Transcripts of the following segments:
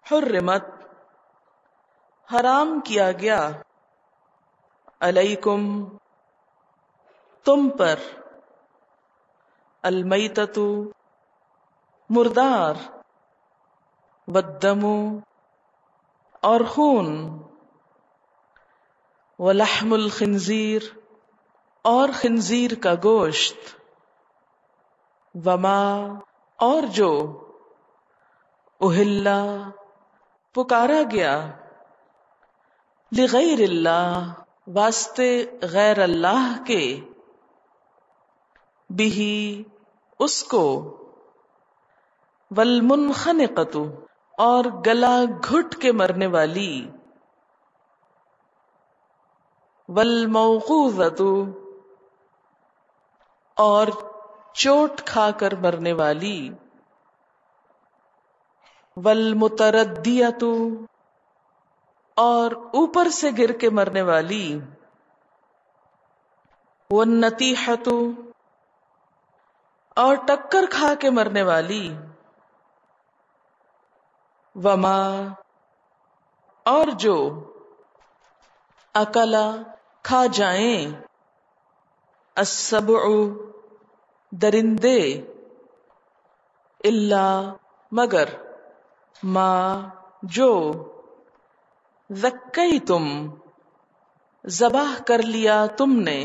حرمت حرام کیا گیا، علیکم تم پر، المیتۃ مردار، والدم اور خون، ولحم الخنزیر اور خنزیر کا گوشت، وما اور جو، اہلا پکارا گیا، لغیر اللہ واسطے غیر اللہ کے، بہ اس کو، والمنخنقۃ اور گلا گھٹ کے مرنے والی، والموقوذۃ اور چوٹ کھا کر مرنے والی، والمتردیۃ اور اوپر سے گر کے مرنے والی، والنطیحۃ اور ٹکر کھا کے مرنے والی، وما اور جو، اکلا کھا جائیں، السبع درندے، الا مگر، ما جو، ذکیتم ذبح کر لیا تم نے،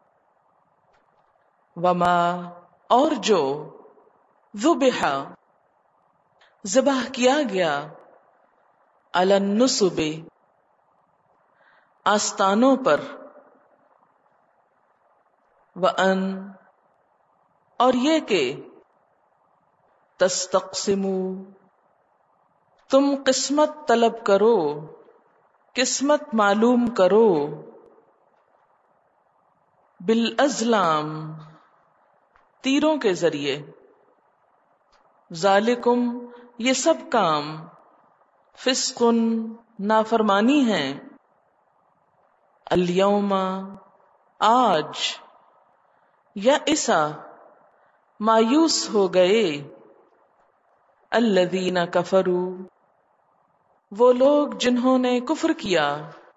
وما اور جو، ذبح ذبح کیا گیا، علی النصب آستانوں پر، وان اور یہ کہ، تستقسموا تم قسمت طلب کرو، قسمت معلوم کرو، بالازلام تیروں کے ذریعے، ذالکم یہ سب کام، فسق نافرمانی ہے، الیوم آج، یئس مایوس ہو گئے، الذین کفروا وہ لوگ جنہوں نے کفر کیا،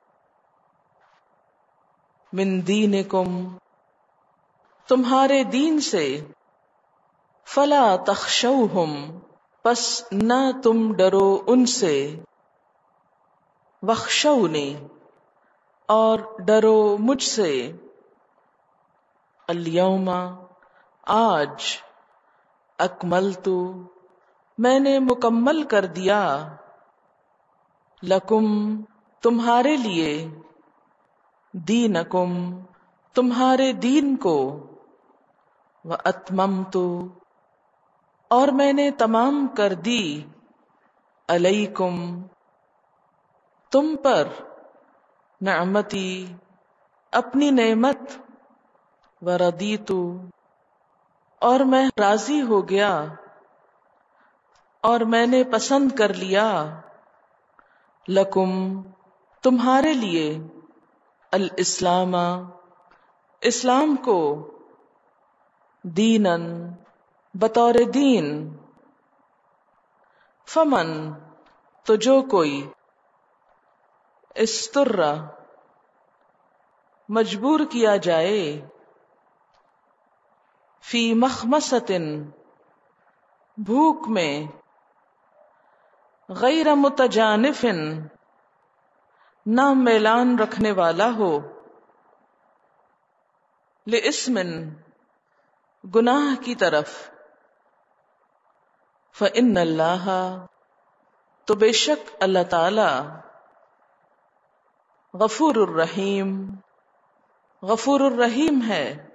من دینکم تمہارے دین سے، فلا تخشوہم پس نہ تم ڈرو ان سے، واخشونی اور ڈرو مجھ سے، الیوم آج، اکملت میں نے مکمل کر دیا، لکم تمہارے لیے، دینکم تمہارے دین کو، واتممت اور میں نے تمام کر دی، علیکم تم پر، نعمتی اپنی نعمت، ورضیت اور میں راضی ہو گیا، اور میں نے پسند کر لیا، لکم تمہارے لیے، الاسلام اسلام کو، دینن بطور دین، فمن تو جو کوئی، استر مجبور کیا جائے، فی مخمصۃ بھوک میں، غیر متجانف نہ میلان رکھنے والا ہو، لاسم گناہ کی طرف، فإن اللہ تو بے شک اللہ تعالی، غفور الرحیم غفور الرحیم ہے،